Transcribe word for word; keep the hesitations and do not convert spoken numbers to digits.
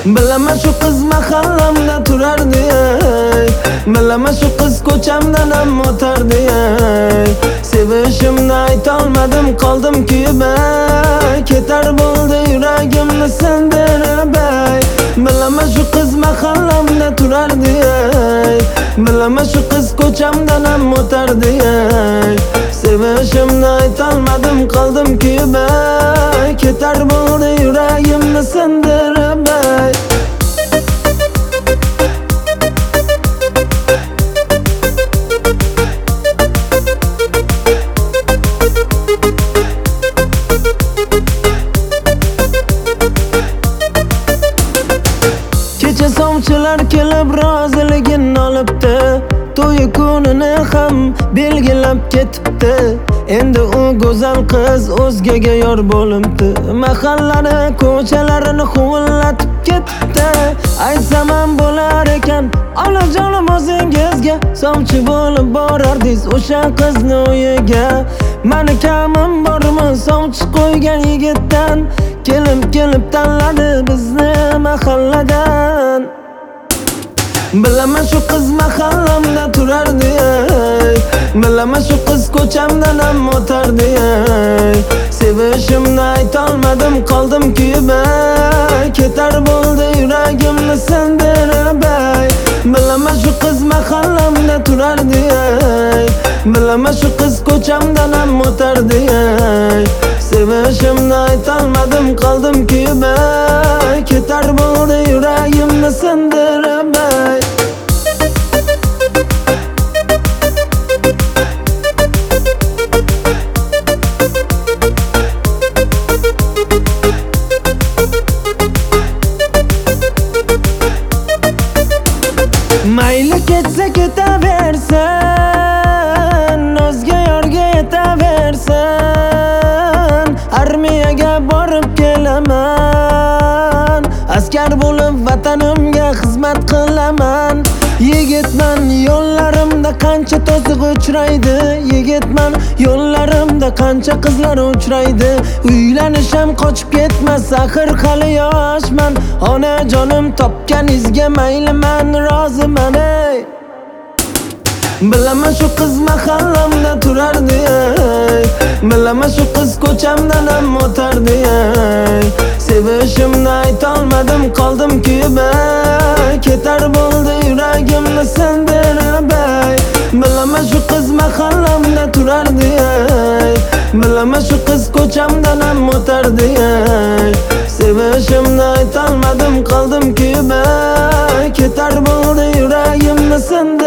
Bilaman shu qiz mahallamda turardi ey. Bilaman shu qiz ko'chamdan ham o'tardi ey. Sevishimni aytolmadim, qoldim kuyib ey. Ketar bo'ldi yuragimni sindirib ey. Bilaman shu qiz mahallamda turardi ey. Bilaman shu qiz ko'chamdan ham o'tardi ey. Sevishimni aytolmadim, qoldim kuyib ey. Ketar bo'ldi yuragimni sindirib ey. Kecha sovchilar kelib roziligini olibdi, to'yi kunini ham belgilab ketibdi. Endi u go'zal qiz o'zgaga yor bo'libdi. Mahallani ko'chalarini huvullatib ketibdi. Aytsam ham bo'lar ekan, onajonim o'zingizga sovchi bo'lib borardingiz o'sha qizni uyiga. Mani kamim bormi sovchi qo'ygan yigitdan? Kelib kelib tanladi bizni mahalladan. Bilaman shu qiz mahallamda turardi ey. Bilaman shu qiz ko'chamdan ham o'tardi ey. Sevishimni aytolmadim, qoldim kuyib ey. Ketar bo'ldi yuragimni sindirib ey. Bilaman shu qiz mahallamda turardi ey. Bilaman shu qiz ko'chamdan ham o'tardi ey. Sevishimni aytolmadim, qoldim kuyib ey. Ketar bo'ldi yuragimni sindirib ey. Mayli ketsa ketaversin, o'zga yorga yetaversin. Armiyaga borib kelaman, askar bo'lib vatanimga xizmat qilaman. Yigitman yo'llarimda qancha to'siq uchraydi. Yigitman yo'llarimda qancha qizlar uchraydi. Uylanishim qochib ketmas, axir hali yoshman. Onajonim topganingizga mayliman, roziman ey. Bilaman shu qiz mahallamda turardi ey. Bilaman shu qiz ko'chamdan ham o'tardi ey. Sevishimni aytolmadim, qoldim kuyib ey. Ketar bo'ldi yuragimni sindirib ey. Bilaman shu qiz mahallamda turardi ey. Bilaman shu qiz ko'chamdan ham o'tardi ey. Sevishimni aytolmadim, qoldim kuyib ey. Ketar bo'ldi yuragimni sindirib